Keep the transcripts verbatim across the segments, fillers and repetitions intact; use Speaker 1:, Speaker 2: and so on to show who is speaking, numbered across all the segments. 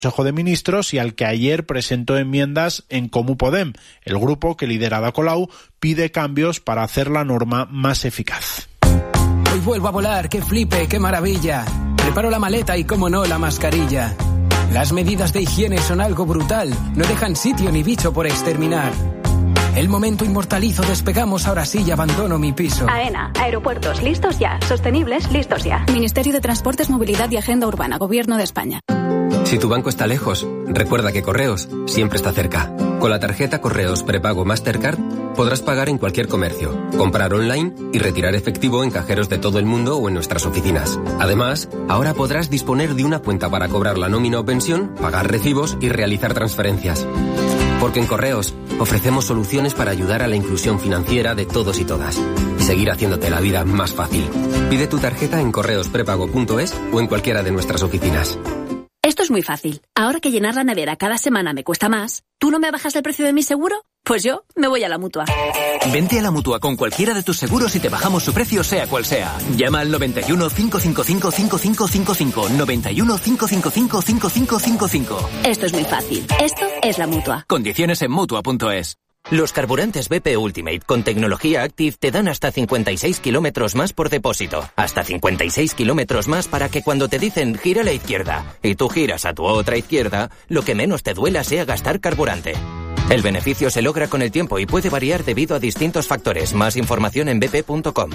Speaker 1: Consejo de Ministros y al que ayer presentó enmiendas en Comú Podem, el grupo que lidera Ada Colau pide cambios para hacer la norma más eficaz.
Speaker 2: Hoy vuelvo a volar, qué flipe, qué maravilla. Preparo la maleta y, como no, la mascarilla. Las medidas de higiene son algo brutal, no dejan sitio ni bicho por exterminar. El momento inmortalizo, despegamos, ahora sí y abandono mi piso.
Speaker 3: AENA, aeropuertos, listos ya. Sostenibles, listos ya.
Speaker 4: Ministerio de Transportes, Movilidad y Agenda Urbana, Gobierno de España.
Speaker 5: Si tu banco está lejos, recuerda que Correos siempre está cerca. Con la tarjeta Correos Prepago Mastercard podrás pagar en cualquier comercio, comprar online y retirar efectivo en cajeros de todo el mundo o en nuestras oficinas. Además, ahora podrás disponer de una cuenta para cobrar la nómina o pensión, pagar recibos y realizar transferencias. Porque en Correos ofrecemos soluciones para ayudar a la inclusión financiera de todos y todas y seguir haciéndote la vida más fácil. Pide tu tarjeta en correos prepago punto es o en cualquiera de nuestras oficinas.
Speaker 4: Esto es muy fácil. Ahora que llenar la nevera cada semana me cuesta más, ¿tú no me bajas el precio de mi seguro? Pues yo me voy a la Mutua.
Speaker 6: Vente a la Mutua con cualquiera de tus seguros y te bajamos su precio sea cual sea. Llama al noventa y uno, cinco cinco cinco, cinco cinco cinco cinco, noventa y uno, cinco cinco cinco, cinco cinco cinco cinco.
Speaker 4: Esto es muy fácil. Esto es la Mutua.
Speaker 6: Condiciones en Mutua punto es.
Speaker 7: Los carburantes B P Ultimate con tecnología Active te dan hasta cincuenta y seis kilómetros más por depósito. Hasta cincuenta y seis kilómetros más para que cuando te dicen gira a la izquierda y tú giras a tu otra izquierda, lo que menos te duela sea gastar carburante. El beneficio se logra con el tiempo y puede variar debido a distintos factores. Más información en b p punto com.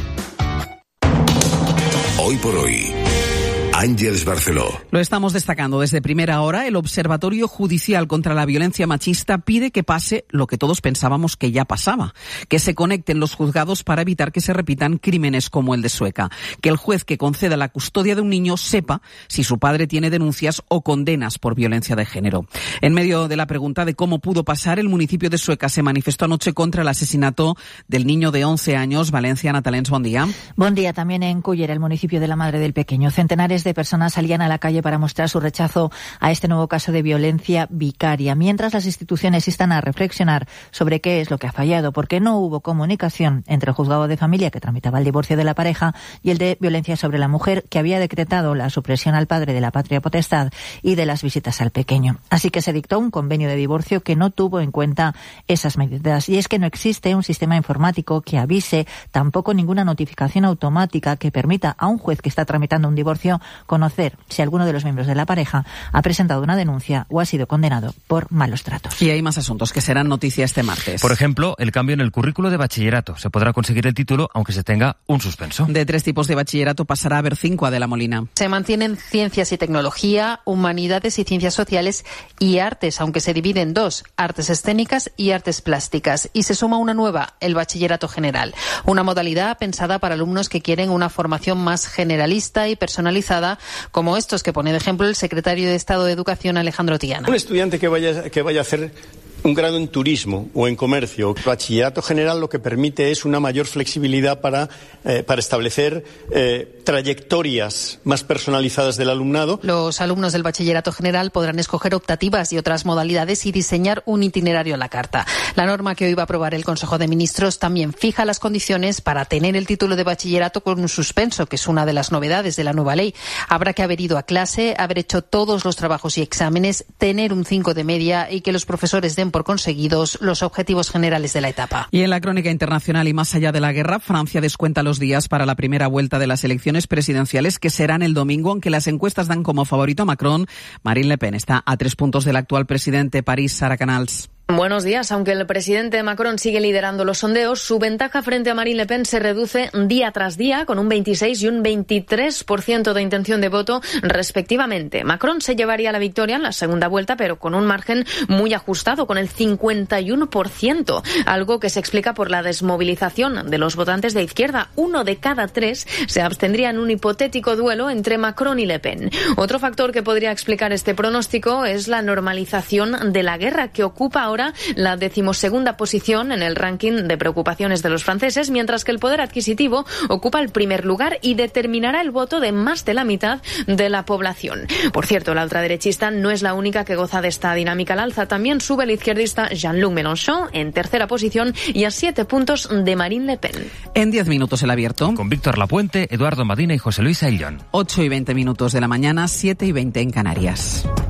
Speaker 8: Hoy por hoy, Ángeles Barceló.
Speaker 9: Lo estamos destacando desde primera hora. El Observatorio Judicial contra la Violencia Machista pide que pase lo que todos pensábamos que ya pasaba, que se conecten los juzgados para evitar que se repitan crímenes como el de Sueca, que el juez que conceda la custodia de un niño sepa si su padre tiene denuncias o condenas por violencia de género. En medio de la pregunta de cómo pudo pasar, el municipio de Sueca se manifestó anoche contra el asesinato del niño de once años. Valencia, Natalens, buen día.
Speaker 10: Buen día. También en Cullera, el municipio de la madre del pequeño. Centenares de personas salían a la calle para mostrar su rechazo a este nuevo caso de violencia vicaria, mientras las instituciones instan a reflexionar sobre qué es lo que ha fallado, porque no hubo comunicación entre el juzgado de familia que tramitaba el divorcio de la pareja y el de violencia sobre la mujer, que había decretado la supresión al padre de la patria potestad y de las visitas al pequeño. Así que se dictó un convenio de divorcio que no tuvo en cuenta esas medidas. Y es que no existe un sistema informático que avise, tampoco ninguna notificación automática que permita a un juez que está tramitando un divorcio conocer si alguno de los miembros de la pareja ha presentado una denuncia o ha sido condenado por malos tratos.
Speaker 9: Y hay más asuntos que serán noticia este martes.
Speaker 11: Por ejemplo, el cambio en el currículo de bachillerato. Se podrá conseguir el título aunque se tenga un suspenso.
Speaker 9: De tres tipos de bachillerato pasará a haber cinco, Adela Molina.
Speaker 12: Se mantienen ciencias y tecnología, humanidades y ciencias sociales y artes, aunque se divide en dos, artes escénicas y artes plásticas. Y se suma una nueva, el bachillerato general. Una modalidad pensada para alumnos que quieren una formación más generalista y personalizada, como estos que pone de ejemplo el secretario de Estado de Educación, Alejandro Tiana.
Speaker 13: Un estudiante que vaya, que vaya a hacer un grado en turismo o en comercio. El bachillerato general lo que permite es una mayor flexibilidad para, eh, para establecer eh, trayectorias más personalizadas del alumnado.
Speaker 12: Los alumnos del bachillerato general podrán escoger optativas y otras modalidades y diseñar un itinerario a la carta. La norma que hoy va a aprobar el Consejo de Ministros también fija las condiciones para tener el título de bachillerato con un suspenso, que es una de las novedades de la nueva ley. Habrá que haber ido a clase, haber hecho todos los trabajos y exámenes, tener un cinco de media y que los profesores den por conseguidos los objetivos generales de la etapa.
Speaker 9: Y en la crónica internacional y más allá de la guerra, Francia descuenta los días para la primera vuelta de las elecciones presidenciales, que serán el domingo, aunque las encuestas dan como favorito a Macron. Marine Le Pen está a tres puntos del actual presidente. París, Sara Canals.
Speaker 14: Buenos días. Aunque el presidente Macron sigue liderando los sondeos, su ventaja frente a Marine Le Pen se reduce día tras día, con un veintiséis y un veintitrés por ciento de intención de voto respectivamente. Macron se llevaría la victoria en la segunda vuelta, pero con un margen muy ajustado, con el cincuenta y uno por ciento, algo que se explica por la desmovilización de los votantes de izquierda. Uno de cada tres se abstendría en un hipotético duelo entre Macron y Le Pen. Otro factor que podría explicar este pronóstico es la normalización de la guerra, que ocupa ahora la decimosegunda posición en el ranking de preocupaciones de los franceses, mientras que el poder adquisitivo ocupa el primer lugar y determinará el voto de más de la mitad de la población. Por cierto, la ultraderechista no es la única que goza de esta dinámica al alza. También sube el izquierdista Jean-Luc Mélenchon en tercera posición y a siete puntos de Marine Le Pen.
Speaker 9: En diez minutos el abierto.
Speaker 11: Con Víctor Lapuente, Eduardo Madina y José Luis Aillón.
Speaker 9: ocho y veinte minutos de la mañana, siete y veinte en Canarias.